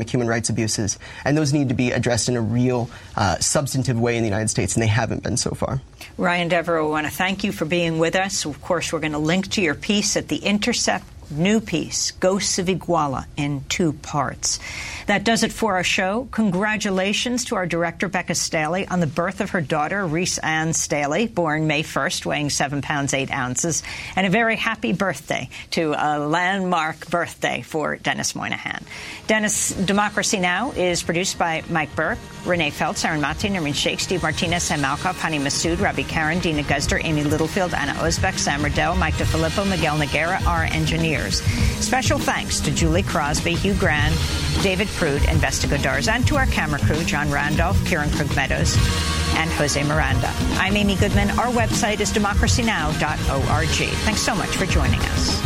systemic human rights abuses, and those need to be addressed in a real, substantive way in the United States, and they haven't been so far. Ryan Devereaux, I want to thank you for being with us. Of course, we're going to link to your piece at The Intercept. New piece, Ghosts of Iguala, in 2 parts. That does it for our show. Congratulations to our director, Becca Staley, on the birth of her daughter, Reese Ann Staley, born May 1st, weighing 7 pounds, 8 ounces. And a very happy birthday to a landmark birthday for Dennis Moynihan. Dennis, Democracy Now! Is produced by Mike Burke, Renee Feltz, Aaron Mati, Nermeen Sheikh, Steve Martinez, Sam Malkoff, Hani Massoud, Ravi Karen, Dina Guzder, Amy Littlefield, Anna Ozbek, Sam Riddell, Mike DeFilippo, Miguel Noguera, our engineers. Special thanks to Julie Crosby, Hugh Grand, David Prude, and Vesta Godars, and to our camera crew, John Randolph, Kieran Krug Meadows, and Jose Miranda. I'm Amy Goodman. Our website is democracynow.org. Thanks so much for joining us.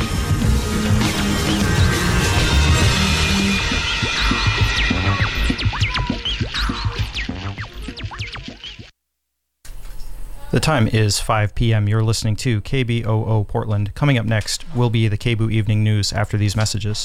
The time is 5 p.m. You're listening to KBOO Portland. Coming up next will be the KBOO Evening News after these messages.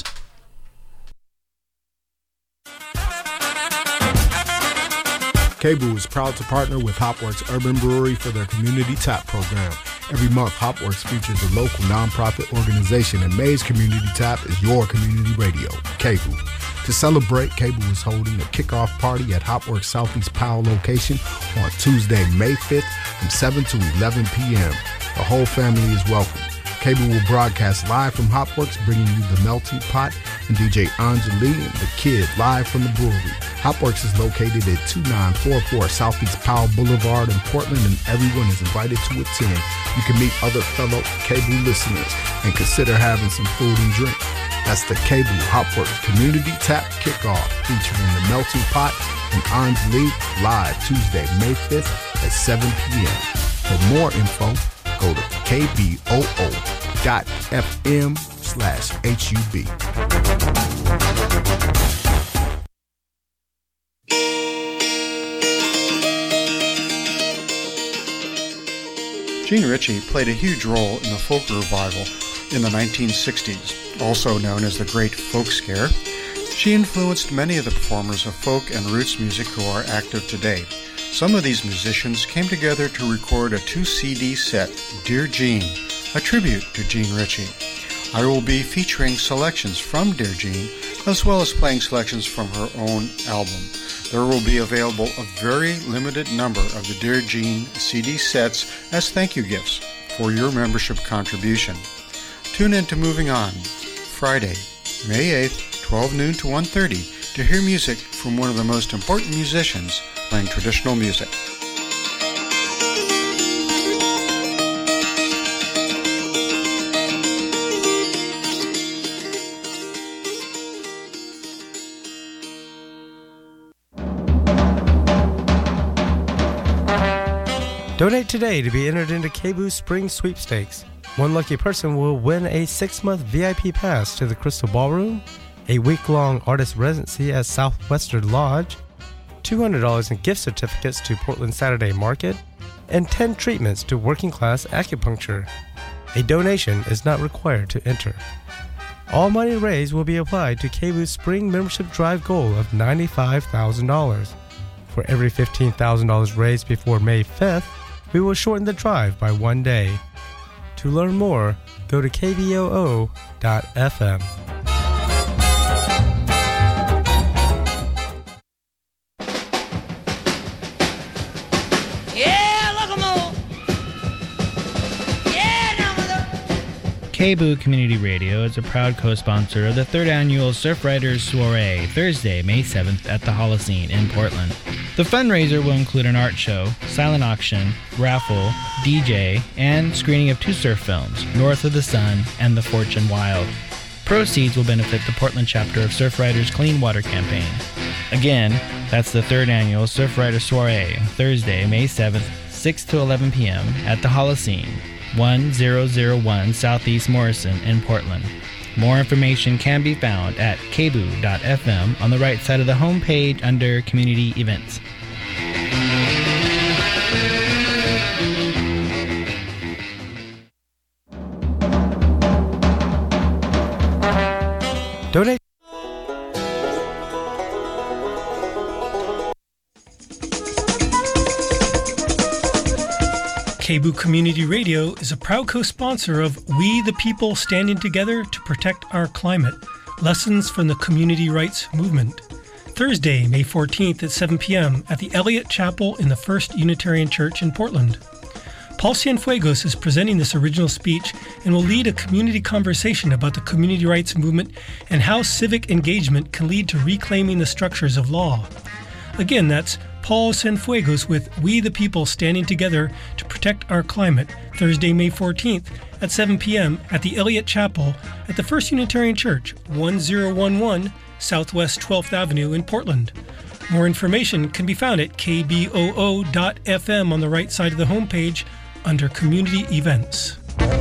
KBOO is proud to partner with Hopworks Urban Brewery for their community tap program. Every month, Hopworks features a local nonprofit organization, and May's Community Tap is your community radio, KBOO. To celebrate, KBOO is holding a kickoff party at Hopworks Southeast Powell location on Tuesday, May 5th from 7 to 11 p.m. The whole family is welcome. KBOO will broadcast live from Hopworks, bringing you the Melting Pot and DJ Anjali and the Kid live from the brewery. Hopworks is located at 2944 Southeast Powell Boulevard in Portland, and everyone is invited to attend. You can meet other fellow KBOO listeners and consider having some food and drink. That's the KBOO Hopworks Community Tap Kickoff, featuring the Melting Pot and Anjali live Tuesday, May 5th at 7 p.m. For more info, go to kboo.fm/HUB. Jean Ritchie played a huge role in the folk revival in the 1960s, also known as the Great Folk Scare. She influenced many of the performers of folk and roots music who are active today. Some of these musicians came together to record a 2-CD set, Dear Jean, a tribute to Jean Ritchie. I will be featuring selections from Dear Jean, as well as playing selections from her own album. There will be available a very limited number of the Dear Jean CD sets as thank you gifts for your membership contribution. Tune in to Moving On, Friday, May 8th, 12 noon to 1:30, to hear music from one of the most important musicians playing traditional music. Donate today to be entered into KBOO Spring Sweepstakes. One lucky person will win a 6-month VIP pass to the Crystal Ballroom, a week-long artist residency at Southwestern Lodge, $200 in gift certificates to Portland Saturday Market, and 10 treatments to working class acupuncture. A donation is not required to enter. All money raised will be applied to KBOO's Spring Membership Drive goal of $95,000. For every $15,000 raised before May 5th, we will shorten the drive by 1 day. To learn more, go to kboo.fm. KBOO Community Radio is a proud co-sponsor of the 3rd Annual Surf Riders Soiree, Thursday, May 7th at the Holocene in Portland. The fundraiser will include an art show, silent auction, raffle, DJ, and screening of 2 surf films, North of the Sun and The Fortune Wild. Proceeds will benefit the Portland chapter of Surf Riders Clean Water Campaign. Again, that's the 3rd Annual Surf Riders Soiree, Thursday, May 7th, 6 to 11 p.m. at the Holocene, 1001 Southeast Morrison in Portland. More information can be found at kboo.fm on the right side of the homepage under Community Events. Donate. KBOO Community Radio is a proud co-sponsor of We the People Standing Together to Protect Our Climate, Lessons from the Community Rights Movement. Thursday, May 14th at 7 p.m. at the Elliott Chapel in the First Unitarian Church in Portland. Paul Cienfuegos is presenting this original speech and will lead a community conversation about the community rights movement and how civic engagement can lead to reclaiming the structures of law. Again, that's Paul Cienfuegos with We the People Standing Together to Protect Our Climate, Thursday, May 14th at 7 p.m. at the Elliott Chapel at the First Unitarian Church, 1011 Southwest 12th Avenue in Portland. More information can be found at kboo.fm on the right side of the homepage under Community Events.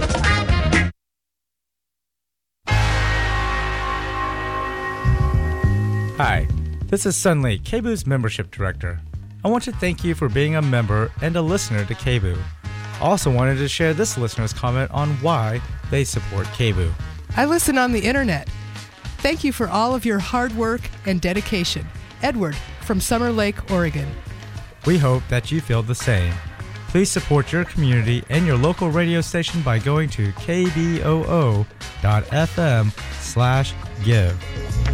Hi, this is Sun Lee, KBOO's Membership Director. I want to thank you for being a member and a listener to KBOO. I also wanted to share this listener's comment on why they support KBOO. I listen on the internet. Thank you for all of your hard work and dedication. Edward from Summer Lake, Oregon. We hope that you feel the same. Please support your community and your local radio station by going to kboo.fm/give.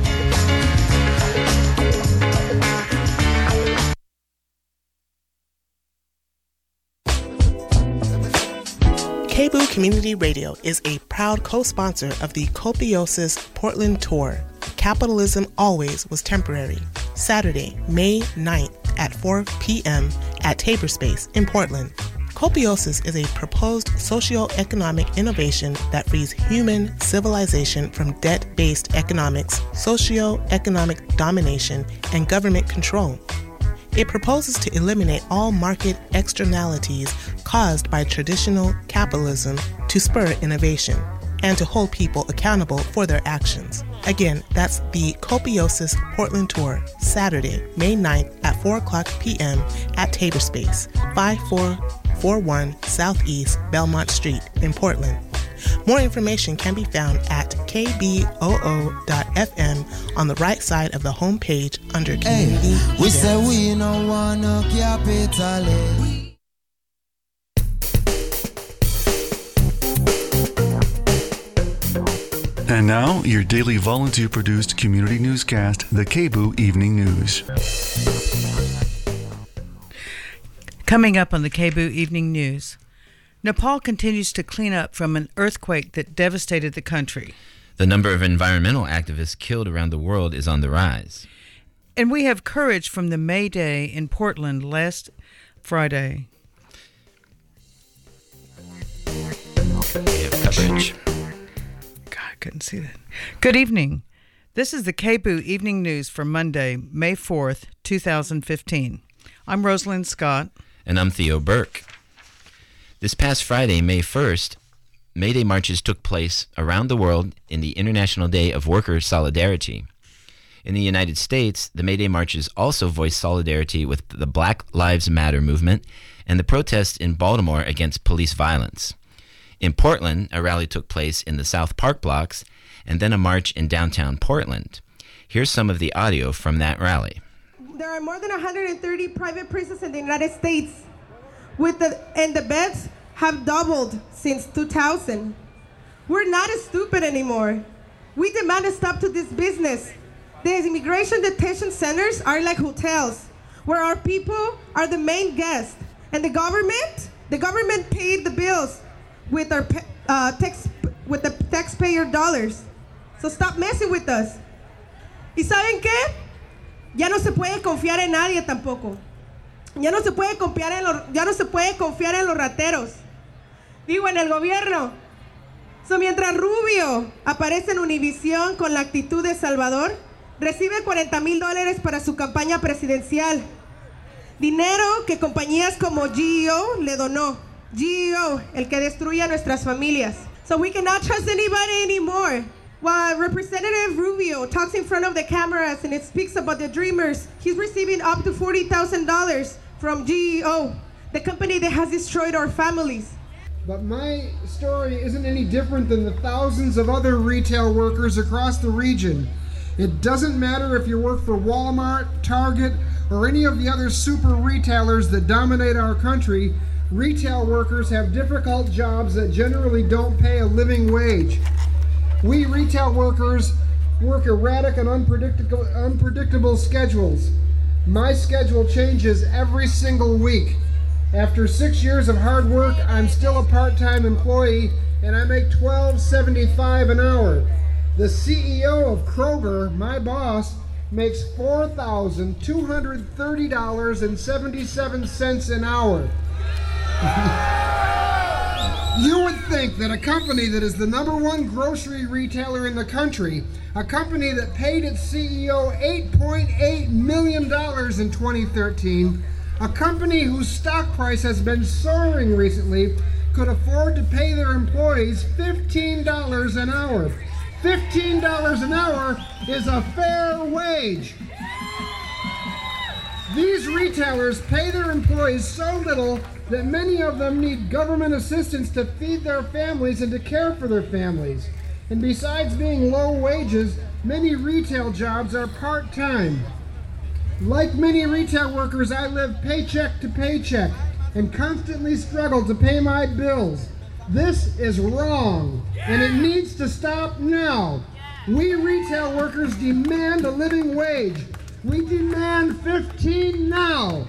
KBOO Community Radio is a proud co-sponsor of the Copiosis Portland Tour. Capitalism Always Was Temporary. Saturday, May 9th at 4 p.m. at Tabor Space in Portland. Copiosis is a proposed socio-economic innovation that frees human civilization from debt-based economics, socio-economic domination, and government control. It proposes to eliminate all market externalities caused by traditional capitalism to spur innovation and to hold people accountable for their actions. Again, that's the Copiosis Portland Tour, Saturday, May 9th at 4 o'clock p.m. at Tabor Space, 5441 Southeast Belmont Street in Portland. More information can be found at kboo.fm on the right side of the homepage under Community Events. We say we no want no capital. And now, your daily volunteer-produced community newscast, the KBOO Evening News. Coming up on the KBOO Evening News, Nepal continues to clean up from an earthquake that devastated the country. The number of environmental activists killed around the world is on the rise. And we have courage from the May Day in Portland last Friday. We have coverage. Couldn't see that. Good evening. This is the KBOO Evening News for Monday, May 4th, 2015. I'm Rosalind Scott. And I'm Theo Burke. This past Friday, May 1st, May Day marches took place around the world in the International Day of Worker Solidarity. In the United States, the May Day marches also voiced solidarity with the Black Lives Matter movement and the protests in Baltimore against police violence. In Portland, a rally took place in the South Park blocks, and then a march in downtown Portland. Here's some of the audio from that rally. There are more than 130 private prisons in the United States, and the beds have doubled since 2000. We're not as stupid anymore. We demand a stop to this business. The immigration detention centers are like hotels, where our people are the main guests, and the government paid the bills with our with the taxpayer dollars. So stop messing with us. ¿Y saben qué? Ya no se puede confiar en nadie tampoco. Ya no se puede confiar en los rateros. Digo, en el gobierno. So, mientras Rubio aparece en Univisión con la actitud de Salvador, recibe $40,000 para su campaña presidencial. Dinero que compañías como GEO le donó. GEO, el que destruye a nuestras familias. So we cannot trust anybody anymore. While Representative Rubio talks in front of the cameras and it speaks about the Dreamers, he's receiving up to $40,000 from GEO, the company that has destroyed our families. But my story isn't any different than the thousands of other retail workers across the region. It doesn't matter if you work for Walmart, Target, or any of the other super retailers that dominate our country. retail workers have difficult jobs that generally don't pay a living wage. We retail workers work erratic and unpredictable schedules. My schedule changes every single week. After 6 years of hard work, I'm still a part-time employee, and I make $12.75 an hour. The CEO of Kroger, my boss, makes $4,230.77 an hour. You would think that a company that is the #1 grocery retailer in the country, a company that paid its CEO $8.8 million in 2013, a company whose stock price has been soaring recently, could afford to pay their employees $15 an hour. $15 an hour is a fair wage. These retailers pay their employees so little that many of them need government assistance to feed their families and to care for their families. And besides being low wages, many retail jobs are part-time. Like many retail workers, I live paycheck to paycheck and constantly struggle to pay my bills. This is wrong, and it needs to stop now. We retail workers demand a living wage. We demand 15 now.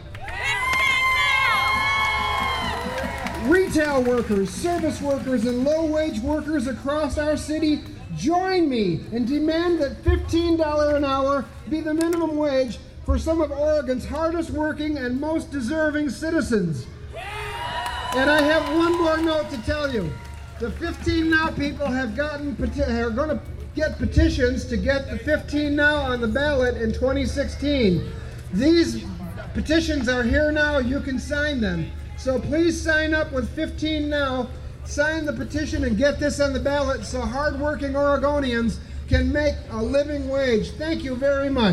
Retail workers, service workers, and low-wage workers across our city, join me and demand that $15 an hour be the minimum wage for some of Oregon's hardest working and most deserving citizens. And I have one more note to tell you. The 15 Now people are going to get petitions to get the 15 Now on the ballot in 2016. These petitions are here now. You can sign them. So please sign up with 15 Now, sign the petition, and get this on the ballot so hardworking Oregonians can make a living wage. Thank you very much.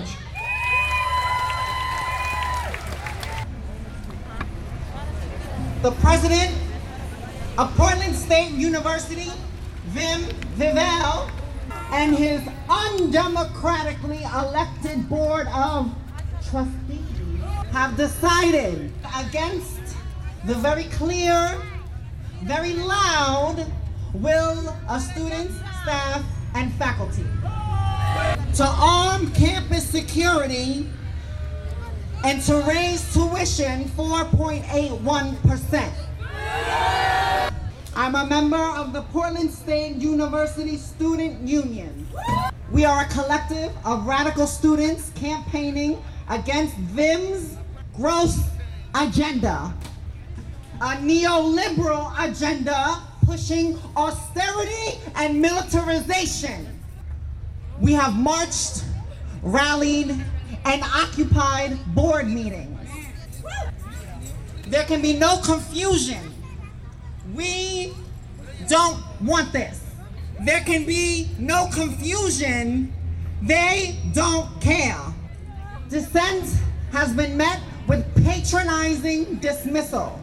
The president of Portland State University, Vim Vival, and his undemocratically elected board of trustees have decided against the very clear, very loud will of students, staff, and faculty to arm campus security and to raise tuition 4.81%. I'm a member of the Portland State University Student Union. We are a collective of radical students campaigning against Vim's gross agenda, a neoliberal agenda pushing austerity and militarization. We have marched, rallied, and occupied board meetings. There can be no confusion. We don't want this. There can be no confusion. They don't care. Dissent has been met with patronizing dismissal.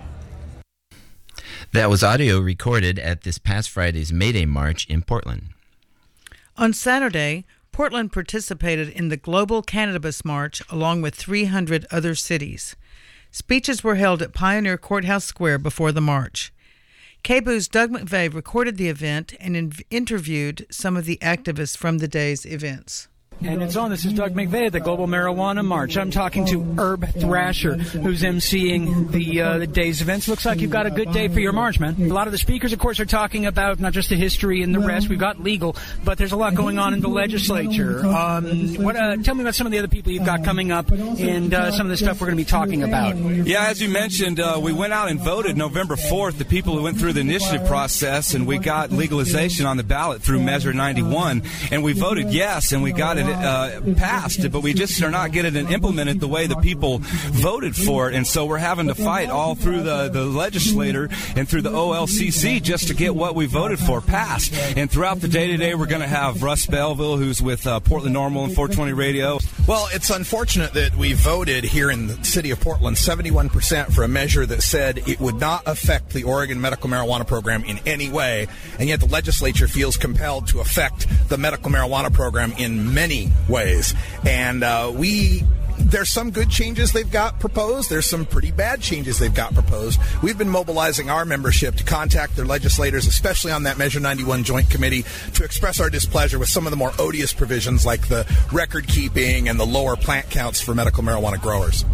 That was audio recorded at this past Friday's May Day March in Portland. On Saturday, Portland participated in the Global Cannabis March along with 300 other cities. Speeches were held at Pioneer Courthouse Square before the march. KBOO's Doug McVeigh recorded the event and interviewed some of the activists from the day's events. And it's on. This is Doug McVeigh at the Global Marijuana March. I'm talking to Herb Thrasher, who's emceeing the day's events. Looks like you've got a good day for your march, man. A lot of the speakers, of course, are talking about not just the history and the rest. We've got legal, but there's a lot going on in the legislature. Tell me about some of the other people you've got coming up and some of the stuff we're going to be talking about. Yeah, as you mentioned, we went out and voted November 4th, the people who went through the initiative process, and we got legalization on the ballot through Measure 91, and we voted yes, and we got it passed, but we just are not getting it implemented the way the people voted for it, and so we're having to fight all through the legislature and through the OLCC just to get what we voted for passed. And throughout the day today, we're going to have Russ Belville, who's with Portland Normal and 420 Radio. Well, it's unfortunate that we voted here in the city of Portland 71% for a measure that said it would not affect the Oregon medical marijuana program in any way, and yet the legislature feels compelled to affect the medical marijuana program in many ways. And we There's some good changes they've got proposed. There's some pretty bad changes they've got proposed. We've been mobilizing our membership to contact their legislators, especially on that Measure 91 Joint Committee, to express our displeasure with some of the more odious provisions like the record keeping and the lower plant counts for medical marijuana growers.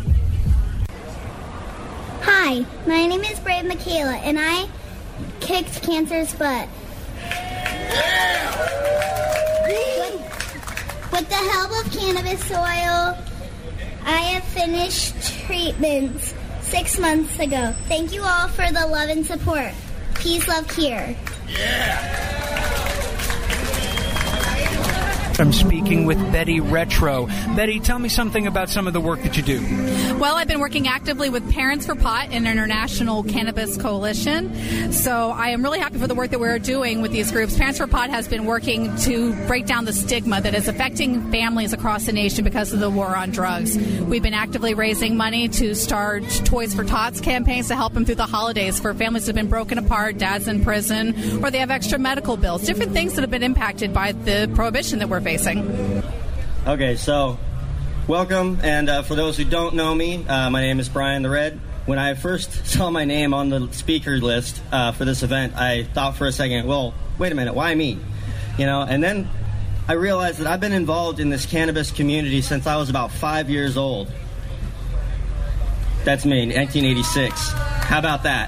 Hi, my name is Brave Michaela, and I kicked cancer's butt. With the help of cannabis oil, I have finished treatments 6 months ago. Thank you all for the love and support. Peace, love, Kier. I'm speaking with Betty Retro. Betty, tell me something about some of the work that you do. Well, I've been working actively with Parents for Pot, an international cannabis coalition. So I am really happy for the work that we're doing with these groups. Parents for Pot has been working to break down the stigma that is affecting families across the nation because of the war on drugs. We've been actively raising money to start Toys for Tots campaigns to help them through the holidays for families that have been broken apart, dads in prison, or they have extra medical bills, different things that have been impacted by the prohibition that we're facing. Okay, so welcome, and for those who don't know me, my name is Brian the Red. When I first saw my name on the speaker list for this event, I thought for a second, well, wait a minute, why me? And then I realized that I've been involved in this cannabis community since I was about 5 years old. That's me, 1986. How about that,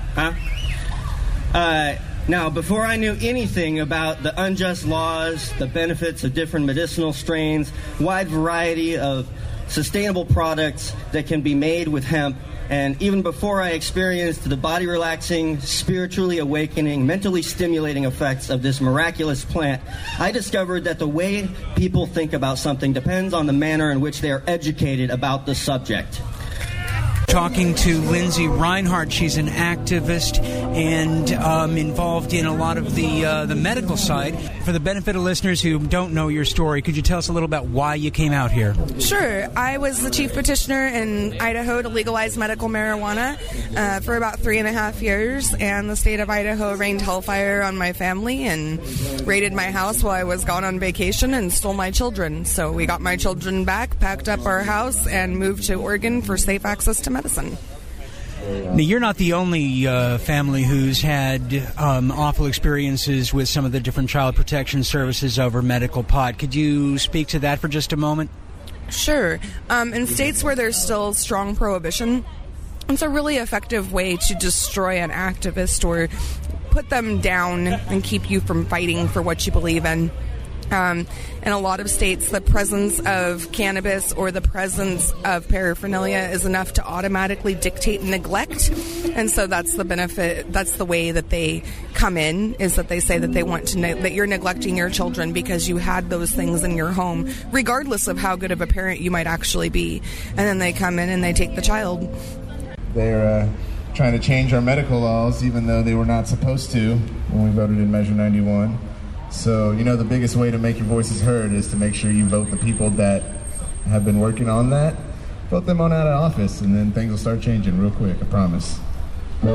huh? Now, before I knew anything about the unjust laws, the benefits of different medicinal strains, wide variety of sustainable products that can be made with hemp, and even before I experienced the body-relaxing, spiritually awakening, mentally stimulating effects of this miraculous plant, I discovered that the way people think about something depends on the manner in which they are educated about the subject. Talking to Lindsay Reinhardt. She's an activist and involved in a lot of the medical side. For the benefit of listeners who don't know your story, could you tell us a little about why you came out here? Sure. I was the chief petitioner in Idaho to legalize medical marijuana for about 3.5 years, and the state of Idaho rained hellfire on my family and raided my house while I was gone on vacation and stole my children. So we got my children back, packed up our house, and moved to Oregon for safe access to medicine. Now, you're not the only family who's had awful experiences with some of the different child protection services over medical pot. Could you speak to that for just a moment? Sure. In states where there's still strong prohibition, it's a really effective way to destroy an activist or put them down and keep you from fighting for what you believe in. In a lot of states, the presence of cannabis or the presence of paraphernalia is enough to automatically dictate neglect. And so that's the benefit. That's the way that they come in, is that they say that they want to that you're neglecting your children because you had those things in your home, regardless of how good of a parent you might actually be. And then they come in and they take the child. They're trying to change our medical laws, even though they were not supposed to when we voted in Measure 91. So, the biggest way to make your voices heard is to make sure you vote the people that have been working on that. Vote them on out of office, and then things will start changing real quick, I promise. All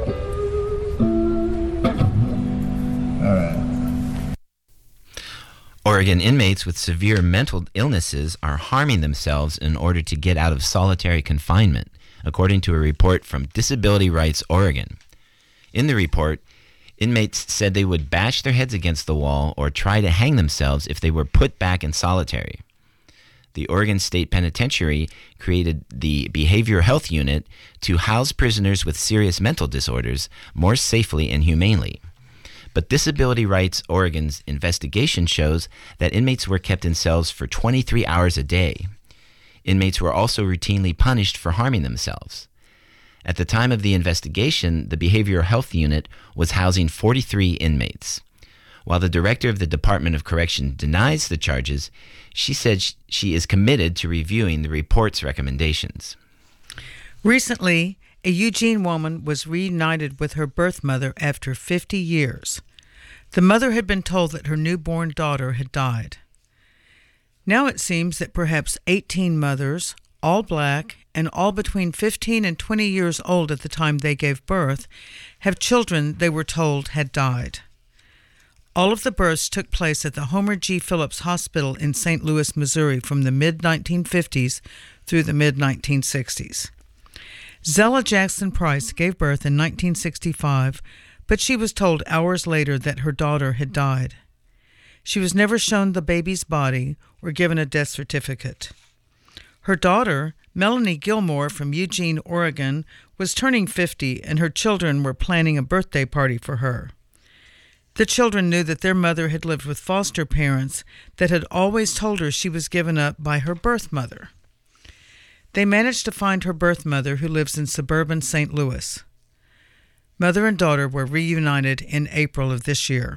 right. Oregon inmates with severe mental illnesses are harming themselves in order to get out of solitary confinement, according to a report from Disability Rights Oregon. In the report, inmates said they would bash their heads against the wall or try to hang themselves if they were put back in solitary. The Oregon State Penitentiary created the Behavioral Health Unit to house prisoners with serious mental disorders more safely and humanely. But Disability Rights Oregon's investigation shows that inmates were kept in cells for 23 hours a day. Inmates were also routinely punished for harming themselves. At the time of the investigation, the Behavioral Health Unit was housing 43 inmates. While the director of the Department of Correction denies the charges, she said she is committed to reviewing the report's recommendations. Recently, a Eugene woman was reunited with her birth mother after 50 years. The mother had been told that her newborn daughter had died. Now it seems that perhaps 18 mothers, all black, and all between 15 and 20 years old at the time they gave birth, have children they were told had died. All of the births took place at the Homer G. Phillips Hospital in St. Louis, Missouri from the mid-1950s through the mid-1960s. Zella Jackson Price gave birth in 1965, but she was told hours later that her daughter had died. She was never shown the baby's body or given a death certificate. Her daughter, Melanie Gilmore from Eugene, Oregon, was turning 50, and her children were planning a birthday party for her. The children knew that their mother had lived with foster parents that had always told her she was given up by her birth mother. They managed to find her birth mother, who lives in suburban St. Louis. Mother and daughter were reunited in April of this year.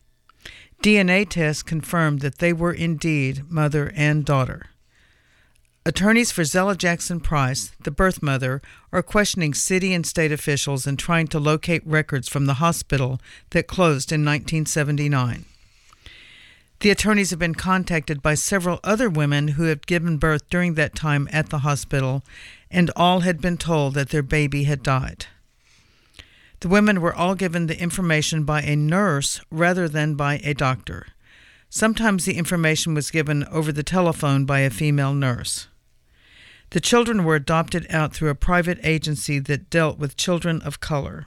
DNA tests confirmed that they were indeed mother and daughter. Attorneys for Zella Jackson Price, the birth mother, are questioning city and state officials and trying to locate records from the hospital that closed in 1979. The attorneys have been contacted by several other women who had given birth during that time at the hospital, and all had been told that their baby had died. The women were all given the information by a nurse rather than by a doctor. Sometimes the information was given over the telephone by a female nurse. The children were adopted out through a private agency that dealt with children of color.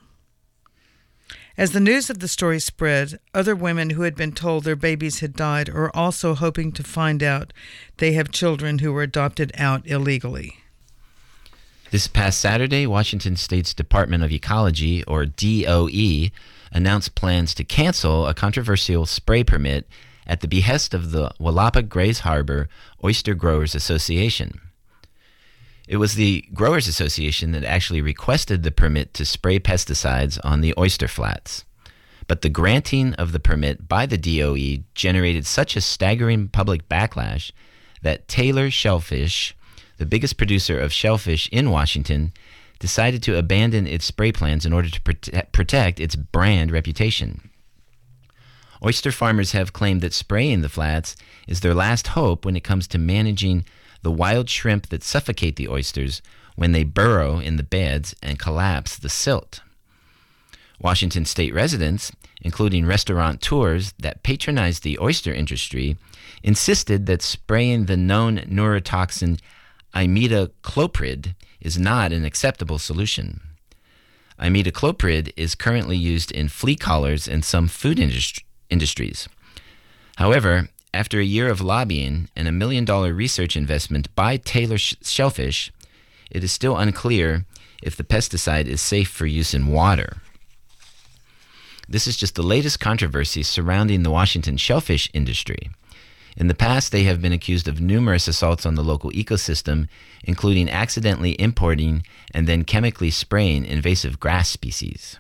As the news of the story spread, other women who had been told their babies had died are also hoping to find out they have children who were adopted out illegally. This past Saturday, Washington State's Department of Ecology, or DOE, announced plans to cancel a controversial spray permit at the behest of the Wallapa Grays Harbor Oyster Growers Association. It was the Growers Association that actually requested the permit to spray pesticides on the oyster flats. But the granting of the permit by the DOE generated such a staggering public backlash that Taylor Shellfish, the biggest producer of shellfish in Washington, decided to abandon its spray plans in order to protect its brand reputation. Oyster farmers have claimed that spraying the flats is their last hope when it comes to managing the wild shrimp that suffocate the oysters when they burrow in the beds and collapse the silt. Washington State residents, including restaurateurs that patronize the oyster industry, insisted that spraying the known neurotoxin imidacloprid is not an acceptable solution. Imidacloprid is currently used in flea collars and some food industries. However, after a year of lobbying and $1 million research investment by Taylor Shellfish, it is still unclear if the pesticide is safe for use in water. This is just the latest controversy surrounding the Washington shellfish industry. In the past, they have been accused of numerous assaults on the local ecosystem, including accidentally importing and then chemically spraying invasive grass species.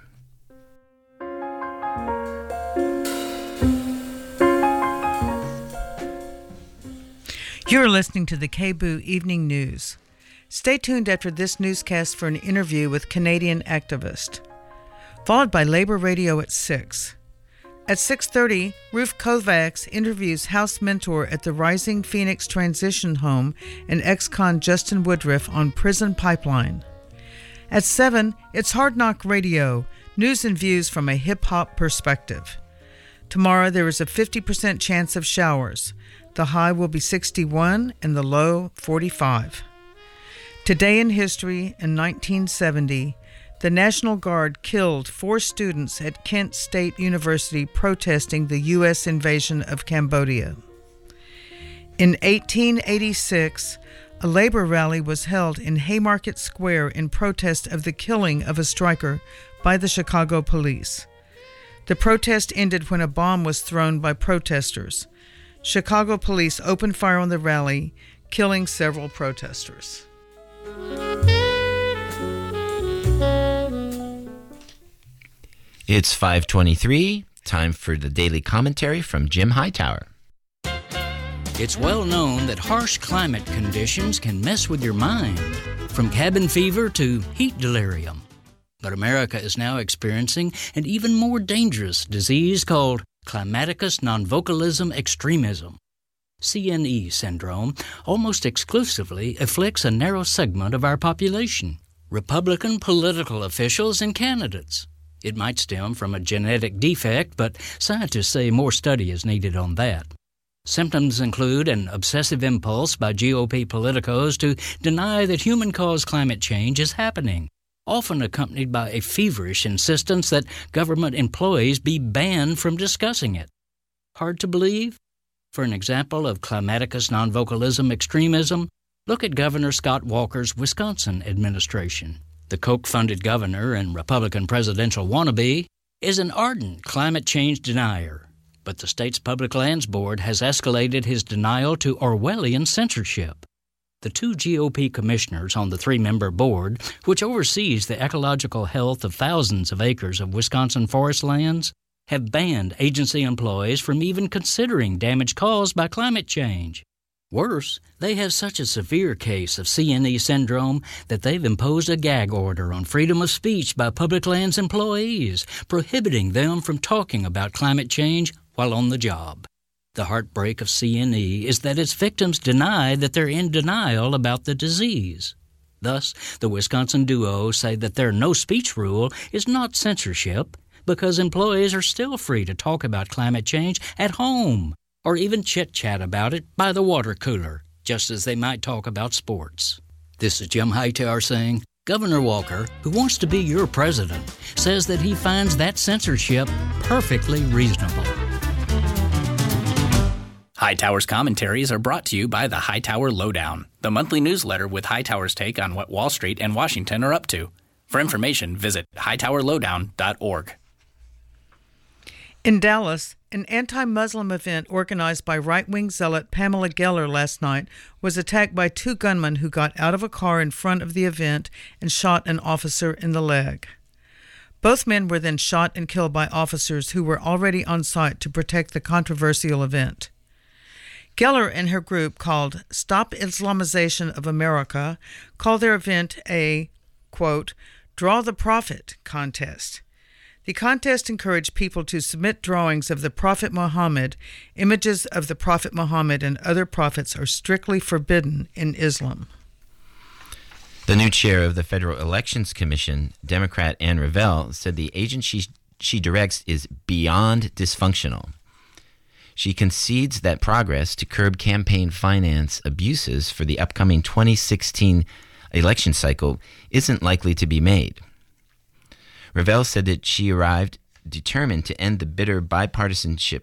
You're listening to the KBOO Evening News. Stay tuned after this newscast for an interview with Canadian activist, followed by Labor Radio at 6. At 6:30, Ruth Kovacs interviews House mentor at the Rising Phoenix Transition Home and ex-con Justin Woodruff on Prison Pipeline. At 7, it's Hard Knock Radio, news and views from a hip-hop perspective. Tomorrow there is a 50% chance of showers. The high will be 61 and the low 45. Today in history, in 1970, the National Guard killed 4 students at Kent State University protesting the U.S. invasion of Cambodia. In 1886, a labor rally was held in Haymarket Square in protest of the killing of a striker by the Chicago police. The protest ended when a bomb was thrown by protesters. Chicago police opened fire on the rally, killing several protesters. It's 5:23, time for the daily commentary from Jim Hightower. It's well known that harsh climate conditions can mess with your mind, from cabin fever to heat delirium. But America is now experiencing an even more dangerous disease called Climaticus non-vocalism extremism. CNE syndrome almost exclusively afflicts a narrow segment of our population, Republican political officials and candidates. It might stem from a genetic defect, but scientists say more study is needed on that. Symptoms include an obsessive impulse by GOP politicos to deny that human-caused climate change is happening, often accompanied by a feverish insistence that government employees be banned from discussing it. Hard to believe? For an example of climaticus non-vocalism extremism, look at Governor Scott Walker's Wisconsin administration. The Koch-funded governor and Republican presidential wannabe is an ardent climate change denier, but the state's Public Lands Board has escalated his denial to Orwellian censorship. The 2 GOP commissioners on the 3-member board, which oversees the ecological health of thousands of acres of Wisconsin forest lands, have banned agency employees from even considering damage caused by climate change. Worse, they have such a severe case of CNE syndrome that they've imposed a gag order on freedom of speech by public lands employees, prohibiting them from talking about climate change while on the job. The heartbreak of CNE is that its victims deny that they're in denial about the disease. Thus, the Wisconsin duo say that their no-speech rule is not censorship because employees are still free to talk about climate change at home or even chit-chat about it by the water cooler, just as they might talk about sports. This is Jim Hightower saying, Governor Walker, who wants to be your president, says that he finds that censorship perfectly reasonable. Hightower's commentaries are brought to you by the Hightower Lowdown, the monthly newsletter with Hightower's take on what Wall Street and Washington are up to. For information, visit hightowerlowdown.org. In Dallas, an anti-Muslim event organized by right-wing zealot Pamela Geller last night was attacked by 2 gunmen who got out of a car in front of the event and shot an officer in the leg. Both men were then shot and killed by officers who were already on site to protect the controversial event. Geller and her group called Stop Islamization of America called their event a, quote, Draw the Prophet contest. The contest encouraged people to submit drawings of the Prophet Muhammad. Images of the Prophet Muhammad and other prophets are strictly forbidden in Islam. The new chair of the Federal Elections Commission, Democrat Ann Revelle, said the agency she directs is beyond dysfunctional. She concedes that progress to curb campaign finance abuses for the upcoming 2016 election cycle isn't likely to be made. Revelle said that she arrived determined to end the bitter partisanship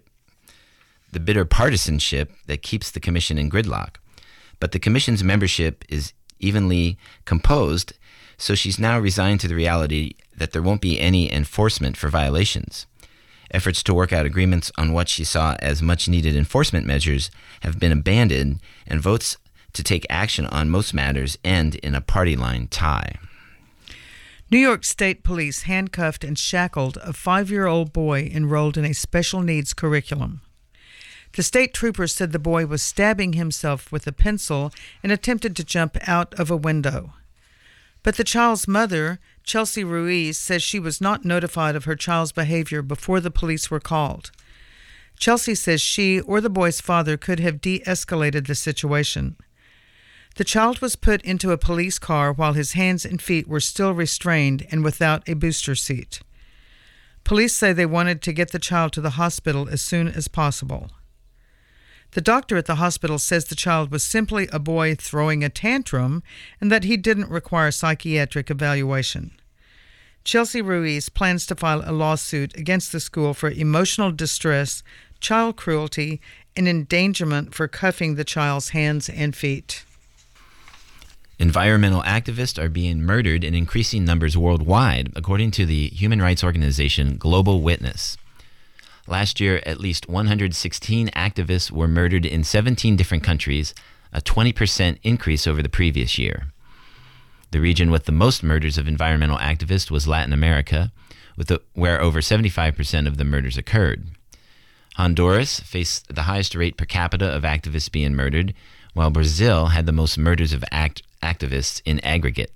that keeps the commission in gridlock. But the commission's membership is evenly composed, so she's now resigned to the reality that there won't be any enforcement for violations. Efforts to work out agreements on what she saw as much-needed enforcement measures have been abandoned, and votes to take action on most matters end in a party-line tie. New York State Police handcuffed and shackled a 5-year-old boy enrolled in a special needs curriculum. The state troopers said the boy was stabbing himself with a pencil and attempted to jump out of a window. But the child's mother, Chelsea Ruiz, says she was not notified of her child's behavior before the police were called. Chelsea says she or the boy's father could have de-escalated the situation. The child was put into a police car while his hands and feet were still restrained and without a booster seat. Police say they wanted to get the child to the hospital as soon as possible. The doctor at the hospital says the child was simply a boy throwing a tantrum and that he didn't require psychiatric evaluation. Chelsea Ruiz plans to file a lawsuit against the school for emotional distress, child cruelty, and endangerment for cuffing the child's hands and feet. Environmental activists are being murdered in increasing numbers worldwide, according to the human rights organization Global Witness. Last year, at least 116 activists were murdered in 17 different countries, a 20% increase over the previous year. The region with the most murders of environmental activists was Latin America, where over 75% of the murders occurred. Honduras faced the highest rate per capita of activists being murdered, while Brazil had the most murders of activists in aggregate.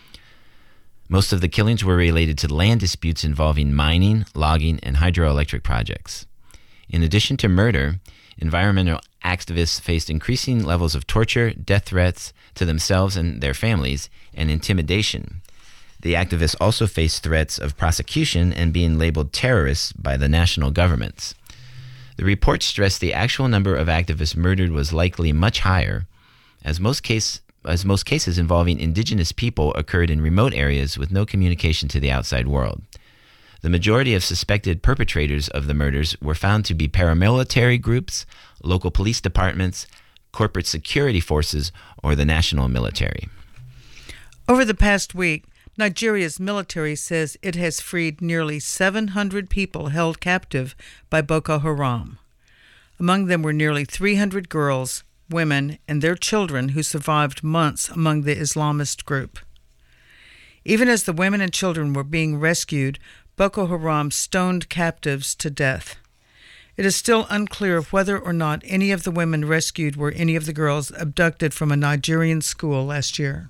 Most of the killings were related to land disputes involving mining, logging, and hydroelectric projects. In addition to murder, environmental activists faced increasing levels of torture, death threats to themselves and their families, and intimidation. The activists also faced threats of prosecution and being labeled terrorists by the national governments. The report stressed the actual number of activists murdered was likely much higher, as most cases involving indigenous people occurred in remote areas with no communication to the outside world. The majority of suspected perpetrators of the murders were found to be paramilitary groups, local police departments, corporate security forces, or the national military. Over the past week, Nigeria's military says it has freed nearly 700 people held captive by Boko Haram. Among them were nearly 300 girls, women, and their children who survived months among the Islamist group. Even as the women and children were being rescued, Boko Haram stoned captives to death. It is still unclear whether or not any of the women rescued were any of the girls abducted from a Nigerian school last year.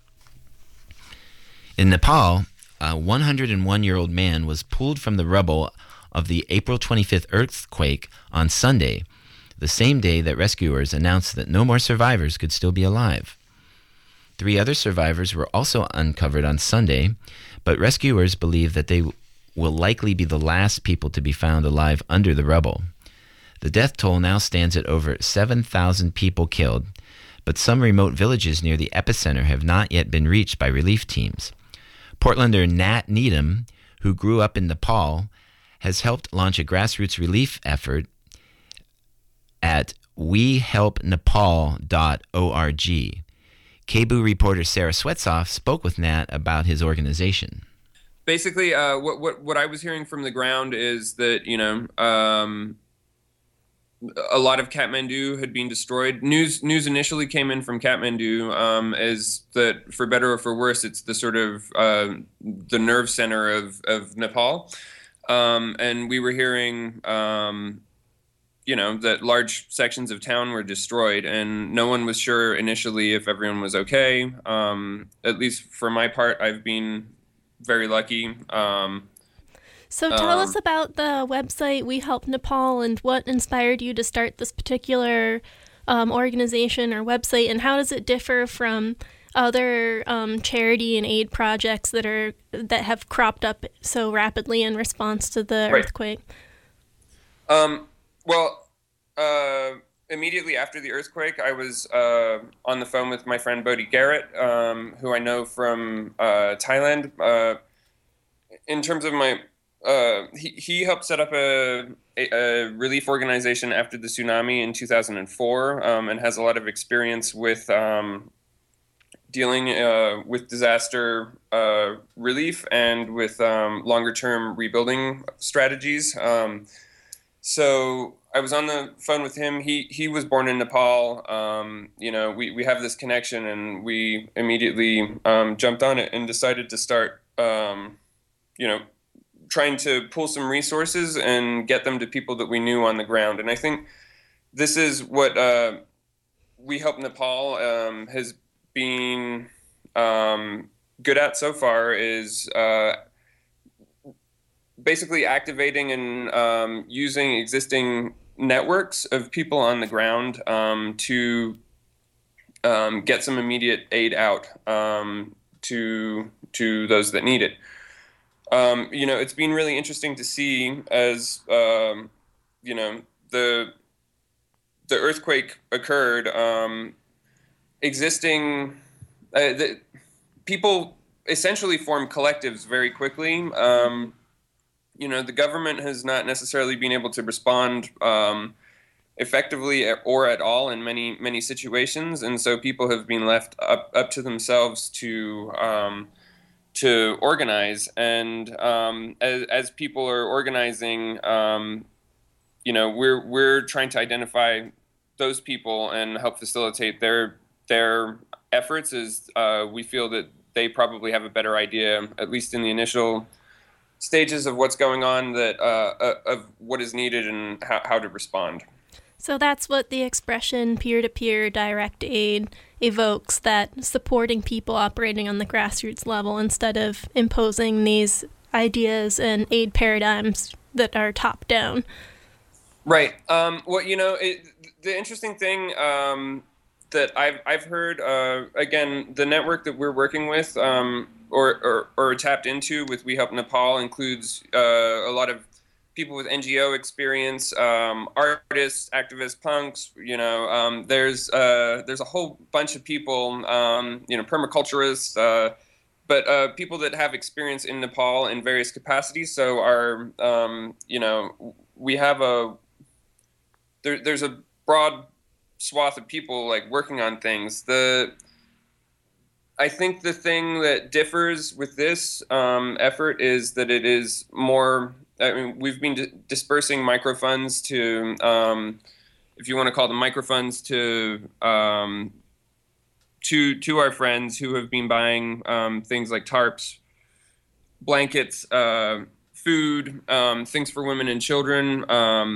In Nepal, a 101-year-old man was pulled from the rubble of the April 25th earthquake on Sunday, the same day that rescuers announced that no more survivors could still be alive. 3 other survivors were also uncovered on Sunday, but rescuers believe that they will likely be the last people to be found alive under the rubble. The death toll now stands at over 7,000 people killed, but some remote villages near the epicenter have not yet been reached by relief teams. Portlander Nat Needham, who grew up in Nepal, has helped launch a grassroots relief effort at wehelpnepal.org. KBOO reporter Sarah Swetsoff spoke with Nat about his organization. Basically, what I was hearing from the ground is that, a lot of Kathmandu had been destroyed. News initially came in from Kathmandu as that, for better or for worse, it's the sort of the nerve center of Nepal. And we were hearing, that large sections of town were destroyed, and no one was sure initially if everyone was okay. At least for my part, I've been very lucky. So tell us about the website We Help Nepal and what inspired you to start this particular organization or website, and how does it differ from other charity and aid projects that have cropped up so rapidly in response to the earthquake? Immediately after the earthquake, I was on the phone with my friend Bodhi Garrett, who I know from Thailand. In terms of my he helped set up a relief organization after the tsunami in 2004, and has a lot of experience with dealing with disaster relief and with longer-term rebuilding strategies. So I was on the phone with him. He was born in Nepal. We have this connection, and we immediately jumped on it and decided to start, trying to pull some resources and get them to people that we knew on the ground. And I think this is what We Help Nepal has been good at so far, is basically activating and using existing networks of people on the ground to get some immediate aid out to those that need it. It's been really interesting to see as, the earthquake occurred, the people essentially formed collectives very quickly. The government has not necessarily been able to respond effectively or at all in many, many situations. And so people have been left up to themselves to organize, and as people are organizing, we're trying to identify those people and help facilitate their efforts, as we feel that they probably have a better idea, at least in the initial stages, of what's going on, that of what is needed and how to respond. So that's what the expression peer-to-peer direct aid evokes, that supporting people operating on the grassroots level instead of imposing these ideas and aid paradigms that are top-down. Right. The interesting thing that I've heard, again, the network that we're working with or tapped into with We Help Nepal includes a lot of people with NGO experience, artists, activists, punks. There's a whole bunch of people, permaculturists, but people that have experience in Nepal in various capacities. So we have there's a broad swath of people like working on things. I think the thing that differs with this effort is that it is more. I mean, we've been dispersing microfunds to, if you want to call them microfunds, to our friends who have been buying things like tarps, blankets, food, things for women and children.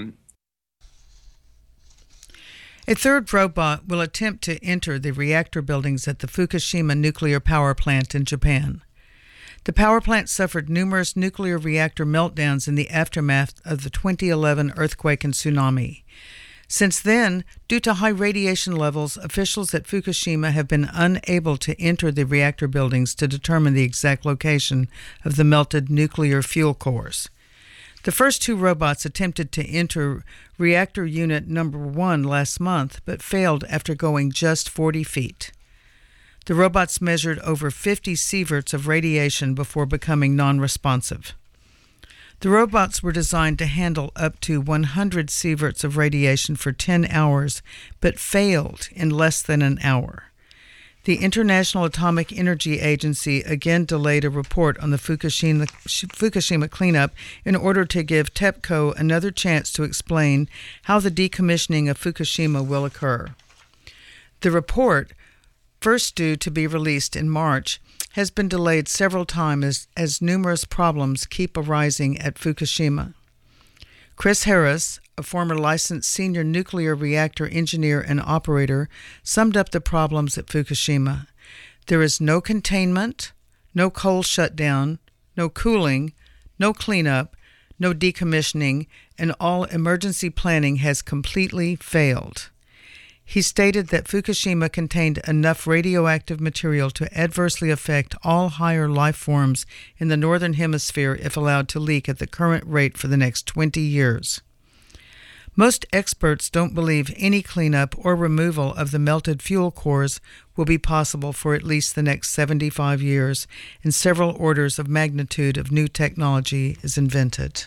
A third robot will attempt to enter the reactor buildings at the Fukushima nuclear power plant in Japan. The power plant suffered numerous nuclear reactor meltdowns in the aftermath of the 2011 earthquake and tsunami. Since then, due to high radiation levels, officials at Fukushima have been unable to enter the reactor buildings to determine the exact location of the melted nuclear fuel cores. The first two robots attempted to enter reactor unit number 1 last month, but failed after going just 40 feet. The robots measured over 50 sieverts of radiation before becoming non-responsive. The robots were designed to handle up to 100 sieverts of radiation for 10 hours, but failed in less than an hour. The International Atomic Energy Agency again delayed a report on the Fukushima cleanup in order to give TEPCO another chance to explain how the decommissioning of Fukushima will occur. The report, first due to be released in March, has been delayed several times as numerous problems keep arising at Fukushima. Chris Harris, a former licensed senior nuclear reactor engineer and operator, summed up the problems at Fukushima. There is no containment, no coal shutdown, no cooling, no cleanup, no decommissioning, and all emergency planning has completely failed. He stated that Fukushima contained enough radioactive material to adversely affect all higher life forms in the Northern Hemisphere if allowed to leak at the current rate for the next 20 years. Most experts don't believe any cleanup or removal of the melted fuel cores will be possible for at least the next 75 years, and several orders of magnitude of new technology is invented.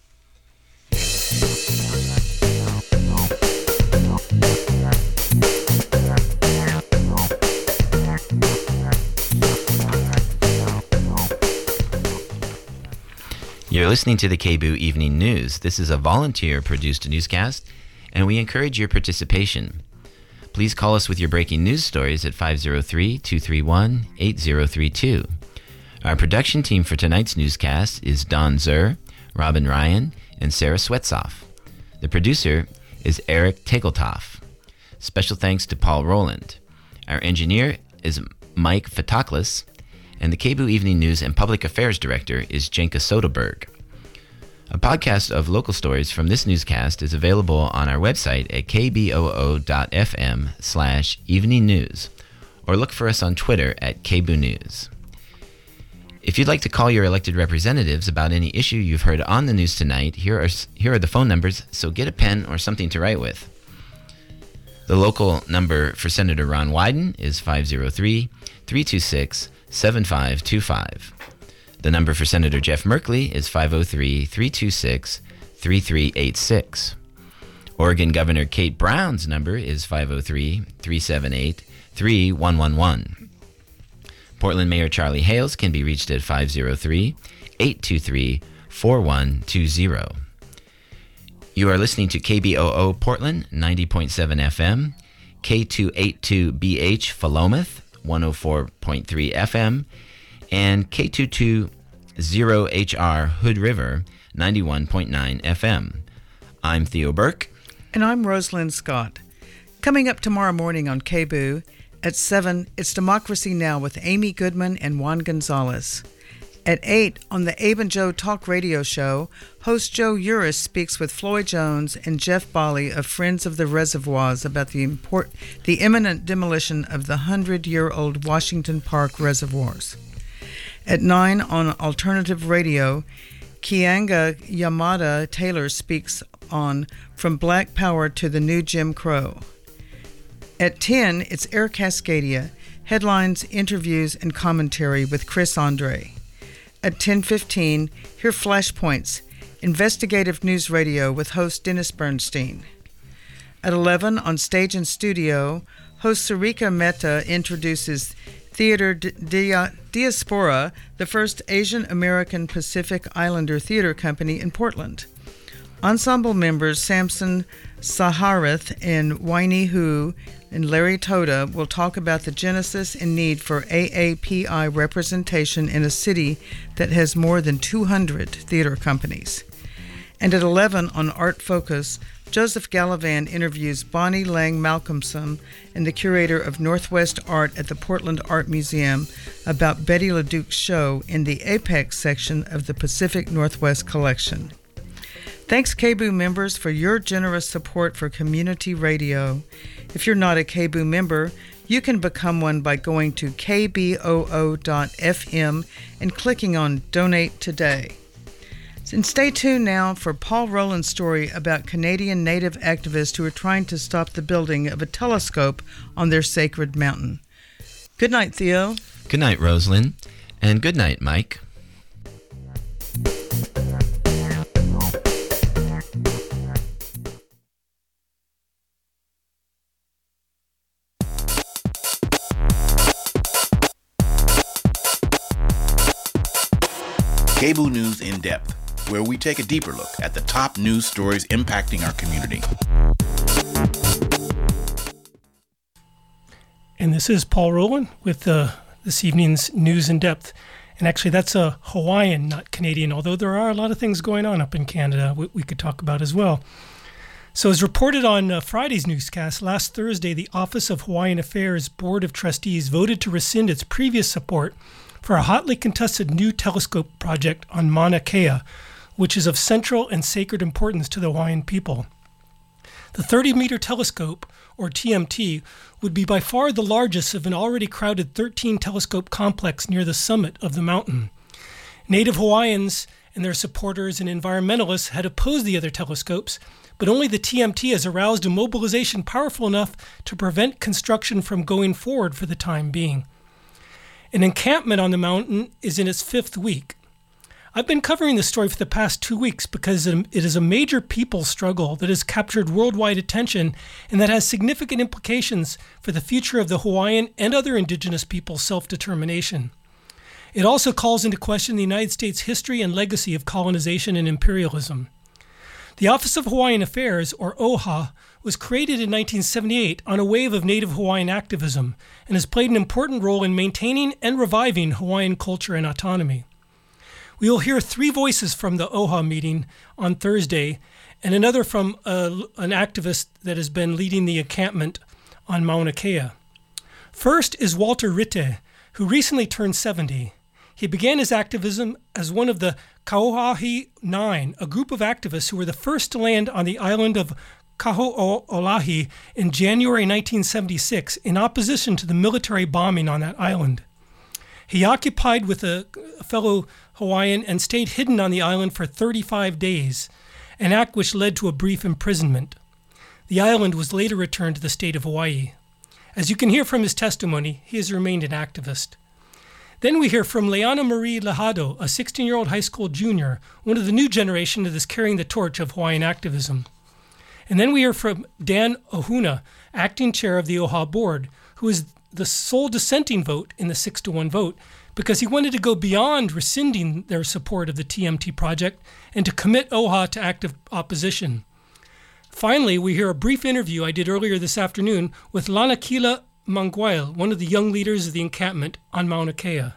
You're listening to the KBOO Evening News. This is a volunteer-produced newscast, and we encourage your participation. Please call us with your breaking news stories at 503-231-8032. Our production team for tonight's newscast is Don Zur, Robin Ryan, and Sarah Swetzoff. The producer is Eric Tegeltoff. Special thanks to Paul Rowland. Our engineer is Mike Fatoklis, and the KBOO Evening News and Public Affairs Director is Jenka Soderberg. A podcast of local stories from this newscast is available on our website at kboo.fm/evening news, or look for us on Twitter at KBOO News. If you'd like to call your elected representatives about any issue you've heard on the news tonight, here are the phone numbers, so get a pen or something to write with. The local number for Senator Ron Wyden is 503-326-7525. The number for Senator Jeff Merkley is 503-326-3386. Oregon Governor Kate Brown's number is 503-378-3111. Portland Mayor Charlie Hales can be reached at 503-823-4120. You are listening to KBOO Portland, 90.7 FM, K282BH Philomath, 104.3 FM, and K220HR Hood River, 91.9 FM. I'm Theo Burke. And I'm Rosalind Scott. Coming up tomorrow morning on KBOO, at 7, it's Democracy Now! With Amy Goodman and Juan Gonzalez. At 8, on the Abe and Joe Talk Radio Show, host Joe Uris speaks with Floyd Jones and Jeff Bali of Friends of the Reservoirs about the imminent demolition of the 100-year-old Washington Park reservoirs. At 9, on Alternative Radio, Kianga Yamada Taylor speaks on From Black Power to the New Jim Crow. At 10, it's Air Cascadia, headlines, interviews, and commentary with Chris Andre. At 10:15, hear Flashpoints, investigative news radio with host Dennis Bernstein. At 11, on stage and studio, host Sarika Mehta introduces Theater Diaspora, the first Asian American Pacific Islander theater company in Portland. Ensemble members Samson Saharath and Winnie Hu and Larry Toda will talk about the genesis and need for AAPI representation in a city that has more than 200 theater companies. And at 11 on Art Focus, Joseph Gallivan interviews Bonnie Lang Malcolmson and the curator of Northwest Art at the Portland Art Museum about Betty LeDuc's show in the Apex section of the Pacific Northwest Collection. Thanks, KBOO members, for your generous support for community radio. If you're not a KBOO member, you can become one by going to kboo.fm and clicking on Donate Today. And stay tuned now for Paul Rowland's story about Canadian Native activists who are trying to stop the building of a telescope on their sacred mountain. Good night, Theo. Good night, Rosalind. And good night, Mike. KBOO News in Depth, where we take a deeper look at the top news stories impacting our community. And this is Paul Rowland with this evening's News in Depth. And actually, that's a Hawaiian, not Canadian, although there are a lot of things going on up in Canada we could talk about as well. So as reported on Friday's newscast, last Thursday, the Office of Hawaiian Affairs Board of Trustees voted to rescind its previous support for a hotly contested new telescope project on Mauna Kea, which is of central and sacred importance to the Hawaiian people. The 30-meter telescope, or TMT, would be by far the largest of an already crowded 13-telescope complex near the summit of the mountain. Native Hawaiians and their supporters and environmentalists had opposed the other telescopes, but only the TMT has aroused a mobilization powerful enough to prevent construction from going forward for the time being. An encampment on the mountain is in its 5th week. I've been covering this story for the past 2 weeks because it is a major people struggle that has captured worldwide attention and that has significant implications for the future of the Hawaiian and other indigenous people's self-determination. It also calls into question the United States' history and legacy of colonization and imperialism. The Office of Hawaiian Affairs, or OHA, was created in 1978 on a wave of Native Hawaiian activism and has played an important role in maintaining and reviving Hawaiian culture and autonomy. We will hear 3 voices from the OHA meeting on Thursday and another from an activist that has been leading the encampment on Mauna Kea. First is Walter Ritte, who recently turned 70. He began his activism as one of the Kauahi 9, a group of activists who were the first to land on the island of Kaho'olahi in January 1976 in opposition to the military bombing on that island. He occupied with a fellow Hawaiian and stayed hidden on the island for 35 days, an act which led to a brief imprisonment. The island was later returned to the state of Hawaii. As you can hear from his testimony, he has remained an activist. Then we hear from Leana Marie Lajado, a 16-year-old high school junior, one of the new generation that is carrying the torch of Hawaiian activism. And then we hear from Dan Ohuna, acting chair of the OHA board, who is the sole dissenting vote in the 6-1 vote because he wanted to go beyond rescinding their support of the TMT project and to commit OHA to active opposition. Finally, we hear a brief interview I did earlier this afternoon with Lanakila Manguail, one of the young leaders of the encampment on Mauna Kea.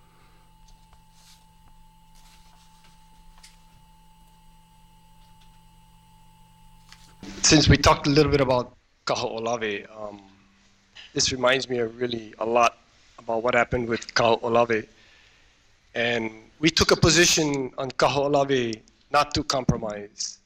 Since we talked a little bit about Kaho'olawe, this reminds me of really a lot about what happened with Kaho'olawe. And we took a position on Kaho'olawe not to compromise.